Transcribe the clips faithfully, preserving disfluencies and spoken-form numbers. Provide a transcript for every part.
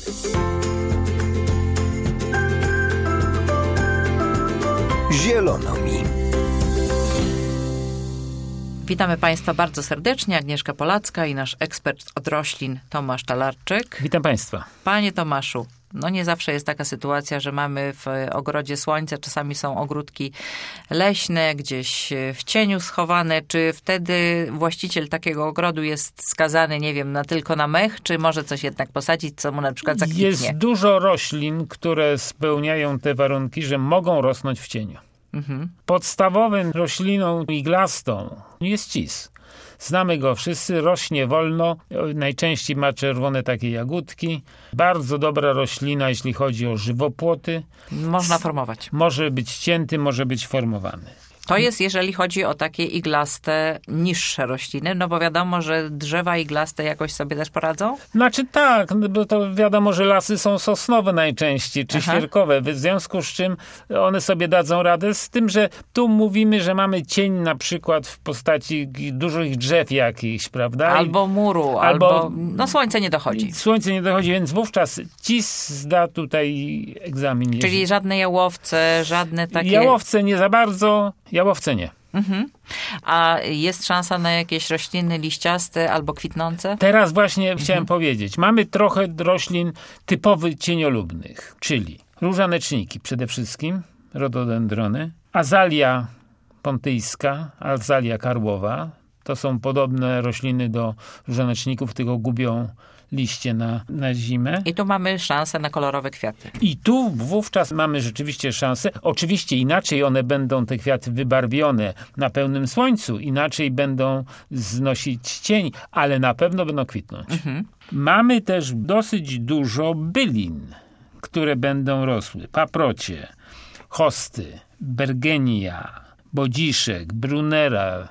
Zielono mi. Witamy Państwa bardzo serdecznie. Agnieszka Polacka i nasz ekspert od roślin Tomasz Talarczyk. Witam Państwa. Panie Tomaszu, no nie zawsze jest taka sytuacja, że mamy w ogrodzie słońce. Czasami są ogródki leśne, gdzieś w cieniu schowane. Czy wtedy właściciel takiego ogrodu jest skazany, nie wiem, na tylko na mech, czy może coś jednak posadzić, co mu na przykład zakwitnie? Jest dużo roślin, które spełniają te warunki, że mogą rosnąć w cieniu. Mhm. Podstawową rośliną iglastą jest cis. Znamy go wszyscy, rośnie wolno, najczęściej ma czerwone takie jagódki. Bardzo dobra roślina, jeśli chodzi o żywopłoty. Można formować. Może być cięty, może być formowany. To jest, jeżeli chodzi o takie iglaste, niższe rośliny, no bo wiadomo, że drzewa iglaste jakoś sobie też poradzą? Znaczy tak, bo to wiadomo, że lasy są sosnowe najczęściej, czy Aha. świerkowe, w związku z czym one sobie dadzą radę, z tym, że tu mówimy, że mamy cień na przykład w postaci dużych drzew jakichś, prawda? Albo muru, albo, albo no słońce nie dochodzi. Słońce nie dochodzi, więc wówczas cis zda tutaj egzamin. Czyli żadne jałowce, żadne takie... Jałowce nie za bardzo... Jałowce nie. Mhm. A jest szansa na jakieś rośliny liściaste albo kwitnące? Teraz właśnie mhm. chciałem powiedzieć. Mamy trochę roślin typowych cieniolubnych, czyli różaneczniki przede wszystkim, rododendrony, azalia pontyjska, azalia karłowa. To są podobne rośliny do różaneczników, tylko gubią liście na, na zimę. I tu mamy szansę na kolorowe kwiaty. I tu wówczas mamy rzeczywiście szansę. Oczywiście inaczej one będą, te kwiaty, wybarwione na pełnym słońcu. Inaczej będą znosić cień, ale na pewno będą kwitnąć. Mhm. Mamy też dosyć dużo bylin, które będą rosły. Paprocie, hosty, bergenia, bodziszek, brunera,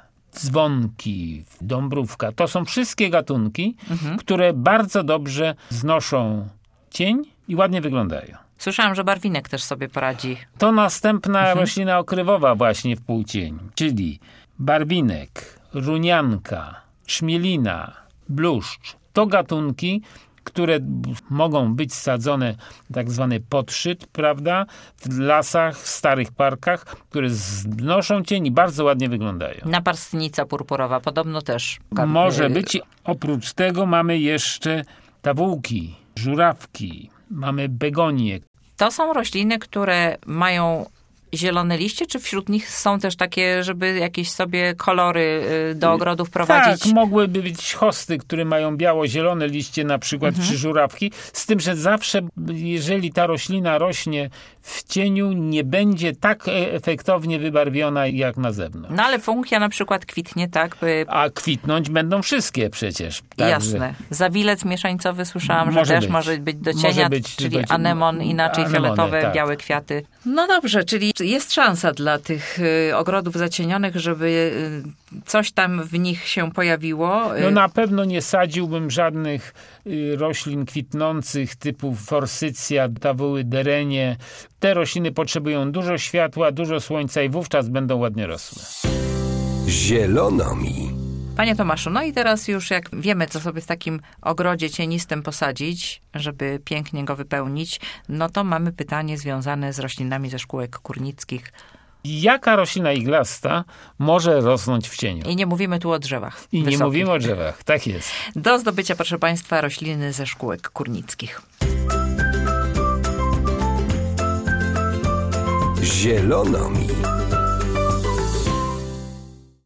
dzwonki, dąbrówka. To są wszystkie gatunki, mhm. które bardzo dobrze znoszą cień i ładnie wyglądają. Słyszałam, że barwinek też sobie poradzi. To następna mhm. roślina okrywowa właśnie w półcień, czyli barwinek, runianka, szmielina, bluszcz. To gatunki, które mogą być sadzone tak zwany podszyt, prawda, w lasach, w starych parkach, które znoszą cień i bardzo ładnie wyglądają. Naparstnica purpurowa podobno też. Może być. Oprócz tego mamy jeszcze tawółki, żurawki, mamy begonie. To są rośliny, które mają zielone liście, czy wśród nich są też takie, żeby jakieś sobie kolory do ogrodów prowadzić? Tak, mogłyby być hosty, które mają biało-zielone liście na przykład, mhm. czy żurawki, z tym, że zawsze, jeżeli ta roślina rośnie w cieniu, nie będzie tak efektownie wybarwiona jak na zewnątrz. No ale funkia na przykład kwitnie, tak? By... A kwitnąć będą wszystkie przecież. Tak, jasne. Że... Zawilec mieszańcowy słyszałam, może że też być. może być do cienia, być, czyli być... anemon, inaczej Anemony, fioletowe, tak. białe kwiaty. No dobrze, czyli jest szansa dla tych y, ogrodów zacienionych, żeby y, coś tam w nich się pojawiło. No na pewno nie sadziłbym żadnych y, roślin kwitnących typu forsycja, tawuły, derenie. Te rośliny potrzebują dużo światła, dużo słońca i wówczas będą ładnie rosły. Zielono mi. Panie Tomaszu, no i teraz już jak wiemy, co sobie w takim ogrodzie cienistym posadzić, żeby pięknie go wypełnić, no to mamy pytanie związane z roślinami ze szkółek kurnickich. Jaka roślina iglasta może rosnąć w cieniu? I nie mówimy tu o drzewach. I wysokich. nie mówimy o drzewach, tak jest. Do zdobycia, proszę Państwa, rośliny ze szkółek kurnickich. Zielono mi.